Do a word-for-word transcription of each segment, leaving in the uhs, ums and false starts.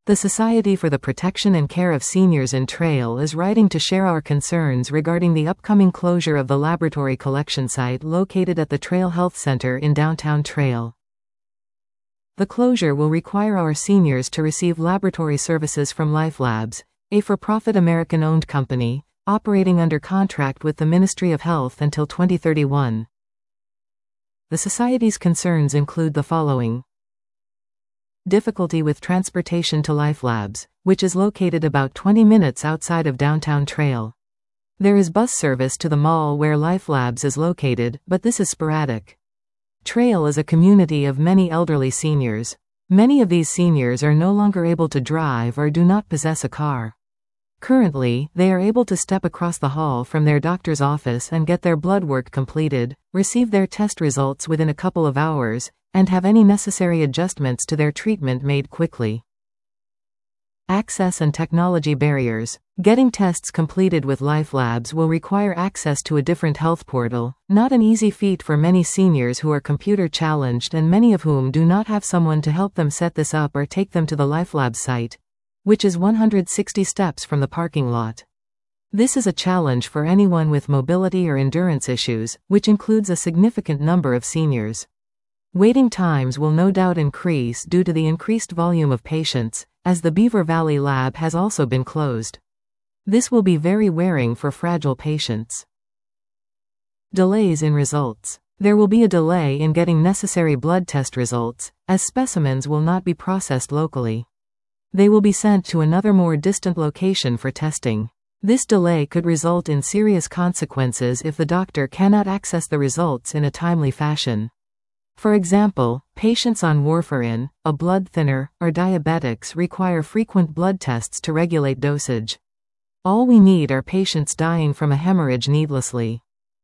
The Society for the Protection and Care of Seniors in Trail is writing to share our concerns regarding the upcoming closure of the laboratory collection site located at the Trail Health Center in downtown Trail. The closure will require our seniors to receive laboratory services from LifeLabs, a for-profit American-owned company, operating under contract with the Ministry of Health until twenty thirty-one. The Society's concerns include the following. Difficulty with transportation to LifeLabs, which is located about twenty minutes outside of downtown Trail. There is bus service to the mall where LifeLabs is located, but this is sporadic. Trail is a community of many elderly seniors. Many of these seniors are no longer able to drive or do not possess a car. Currently, they are able to step across the hall from their doctor's office and get their blood work completed, receive their test results within a couple of hours, and have any necessary adjustments to their treatment made quickly. Access and technology barriers. Getting tests completed with LifeLabs will require access to a different health portal, not an easy feat for many seniors who are computer challenged and many of whom do not have someone to help them set this up or take them to the LifeLabs site, which is one hundred sixty steps from the parking lot. This is a challenge for anyone with mobility or endurance issues, which includes a significant number of seniors. Waiting times will no doubt increase due to the increased volume of patients, as the Beaver Valley lab has also been closed. This will be very wearing for fragile patients. Delays in results. There will be a delay in getting necessary blood test results, as specimens will not be processed locally. They will be sent to another more distant location for testing. This delay could result in serious consequences if the doctor cannot access the results in a timely fashion. For example, patients on warfarin, a blood thinner, or diabetics require frequent blood tests to regulate dosage. All we need are patients dying from a hemorrhage needlessly.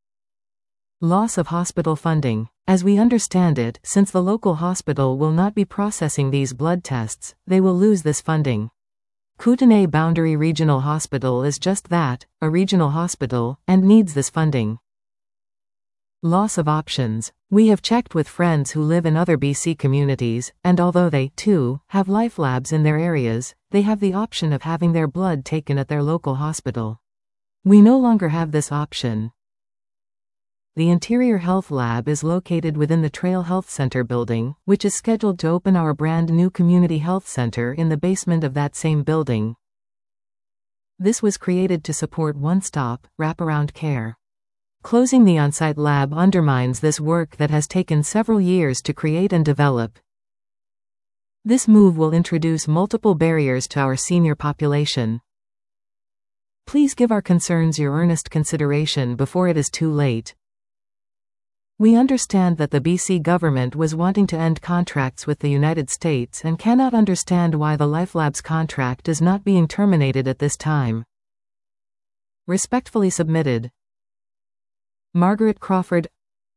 Loss of hospital funding. As we understand it, since the local hospital will not be processing these blood tests, they will lose this funding. Kootenay Boundary Regional Hospital is just that, a regional hospital, and needs this funding. Loss of options. We have checked with friends who live in other B C communities, and although they, too, have LifeLabs in their areas, they have the option of having their blood taken at their local hospital. We no longer have this option. The Interior Health Lab is located within the Trail Health Center building, which is scheduled to open our brand new Community Health Center in the basement of that same building. This was created to support one-stop, wraparound care. Closing the on-site lab undermines this work that has taken several years to create and develop. This move will introduce multiple barriers to our senior population. Please give our concerns your earnest consideration before it is too late. We understand that the B C government was wanting to end contracts with the United States and cannot understand why the LifeLabs contract is not being terminated at this time. Respectfully submitted. Margaret Crawford,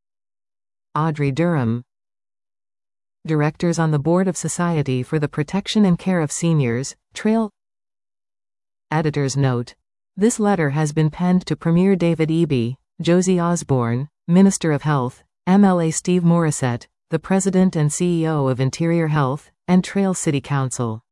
Audrey Durham, Directors on the Board of Society for the Protection and Care of Seniors, Trail. Editor's note. This letter has been penned to Premier David Eby, Josie Osborne, Minister of Health, M L A Steve Morissette, the President and C E O of Interior Health, and Trail City Council.